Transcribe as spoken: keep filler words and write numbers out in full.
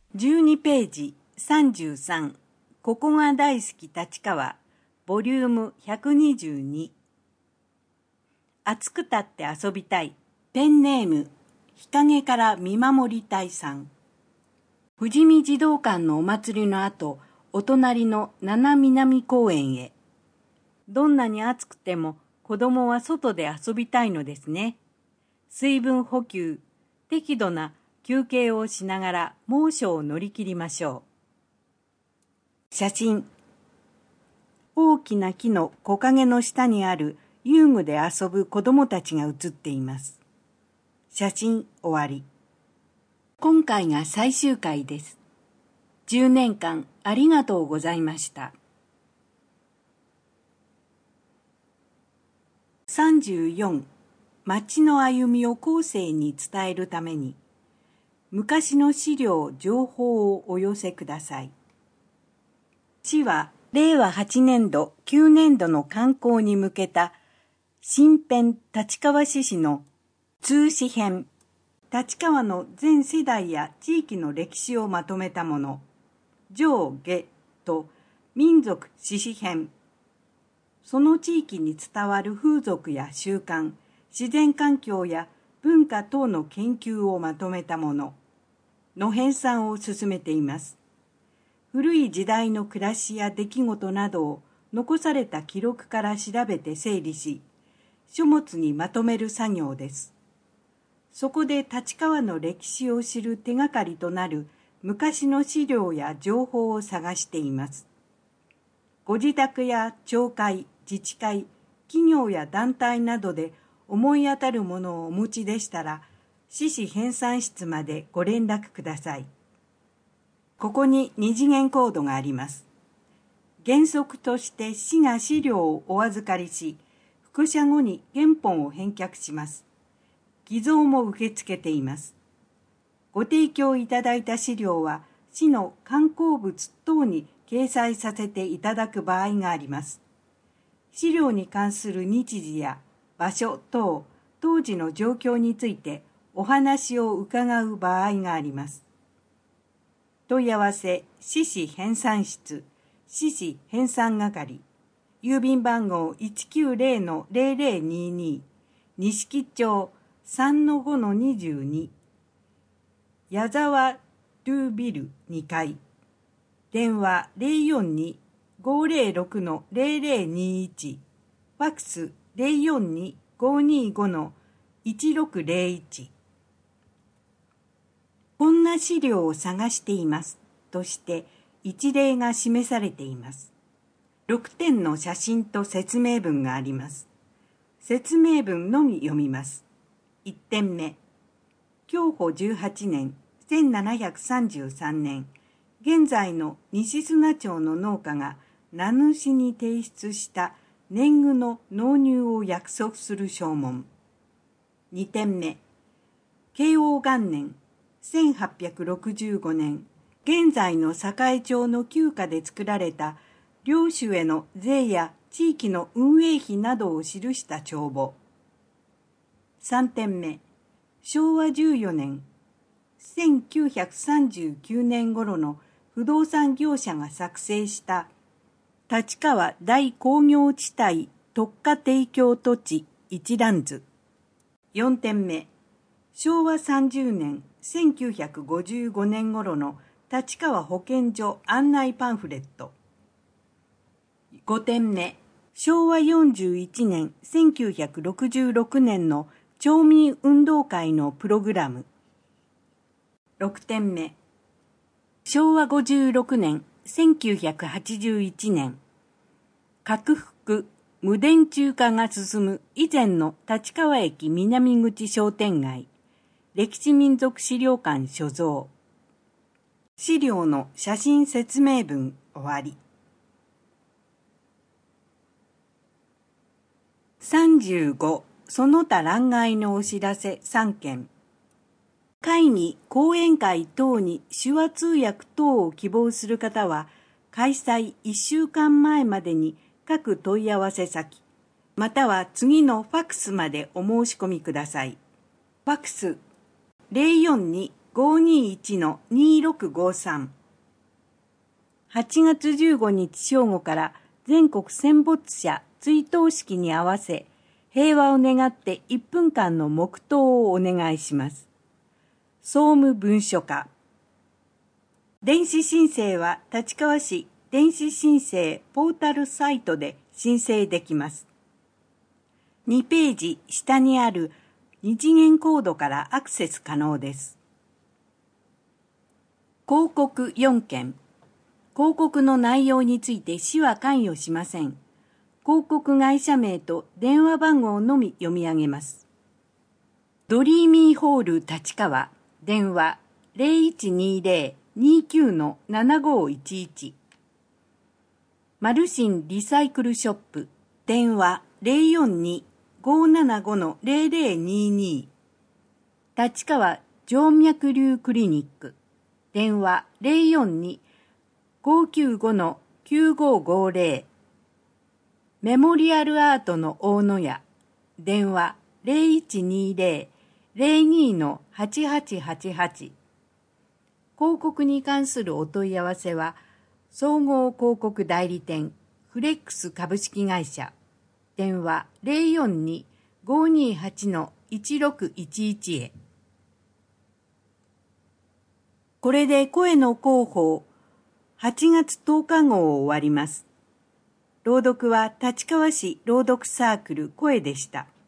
じゅうにページさんじゅうさん、ここが大好き立川、ボリュームひゃくにじゅうに。暑くたって遊びたい、ペンネーム、日陰から見守りたいさん。富士見児童館のお祭りの後、お隣の七南公園へ。どんなに暑くても子供は外で遊びたいのですね。水分補給、適度な休憩をしながら猛暑を乗り切りましょう。写真。大きな木の木陰の下にある遊具で遊ぶ子供たちが写っています。写真終わり。今回が最終回です。じゅうねんかんありがとうございました。さんじゅうよん、町の歩みを後世に伝えるために、昔の資料・情報をお寄せください。市は、れいわはちねんど、きゅうねんどの刊行に向けた、新編立川市史の通史編、立川の全世代や地域の歴史をまとめたもの、上下と民族史史編、その地域に伝わる風俗や習慣、自然環境や文化等の研究をまとめたものの編纂を進めています。古い時代の暮らしや出来事などを残された記録から調べて整理し、書物にまとめる作業です。そこで立川の歴史を知る手がかりとなる昔の資料や情報を探しています。ご自宅や町会、自治会、企業や団体などで思い当たるものをお持ちでしたら、市史編纂室までご連絡ください。ここに二次元コードがあります。原則として市が資料をお預かりし、複写後に原本を返却します。偽造も受け付けています。ご提供いただいた資料は、市の観光物等に掲載させていただく場合があります。資料に関する日時や場所等、当時の状況についてお話を伺う場合があります。問い合わせ、市史編纂室、市史編纂係、郵便番号 いちきゅうぜろのぜろぜろにに、錦町 さんのごのにじゅうに、矢沢ルービルにかい、電話 ゼロよんに ごぜろろくのぜろぜろにいち、ファックス ゼロよんに ごにごのいちろくぜろいち。こんな資料を探していますとして一例が示されています。ろくてんの写真と説明文があります。説明文のみ読みます。いってんめ、享保じゅうはちねん、せんななひゃくさんじゅうさんねん、現在の西砂町の農家が名主に提出した年貢の納入を約束する証文。にてんめ、慶応元年、せんはっぴゃくろくじゅうごねん、現在の栄町の旧家で作られた領主への税や地域の運営費などを記した帳簿。さんてんめ、しょうわじゅうよねん、せんきゅうひゃくさんじゅうきゅうねん頃の不動産業者が作成した立川大工業地帯特化提供土地一覧図。よんてんめ、しょうわさんじゅうねん、せんきゅうひゃくごじゅうごねん頃の立川保健所案内パンフレット。ごてんめ、しょうわよんじゅういちねん、せんきゅうひゃくろくじゅうろくねんの町民運動会のプログラム。ろくてんめ、しょうわごじゅうろくねん、せんきゅうひゃくはちじゅういちねん、拡幅、無電柱化が進む以前の立川駅南口商店街、歴史民族資料館所蔵。資料の写真説明文終わり。さんじゅうご、その他欄外のお知らせさんけん。会議、講演会等に手話通訳等を希望する方は、開催いっしゅうかんまえまでに各問い合わせ先、または次のファックスまでお申し込みください。ファックスゼロよんにごーにーいちのにーろくごーさん。はちがつじゅうごにち正午から全国戦没者追悼式に合わせ、平和を願っていっぷんかんの黙祷をお願いします。総務文書課。電子申請は立川市電子申請ポータルサイトで申請できます。にページ下にある二次元コードからアクセス可能です。広告よんけん。広告の内容について市は関与しません。広告会社名と電話番号のみ読み上げます。ドリーミーホール立川、電話 ゼロいちにゼロ にきゅう のななごいちいち。マルシンリサイクルショップ、電話 ゼロよんに ごーななご のゼロゼロにに。立川静脈瘤クリニック、電話 ゼロよんに ごーきゅうご のきゅうごーごーゼロ。メモリアルアートの大野屋、電話 ゼロいちにゼロ ゼロに のはちはちはちはち。広告に関するお問い合わせは、総合広告代理店フレックス株式会社、電話 ゼロよんに ごーにーはち のいちろくいちいち へ。これで声の広報はちがつとおか号を終わります。朗読は立川市朗読サークル声でした。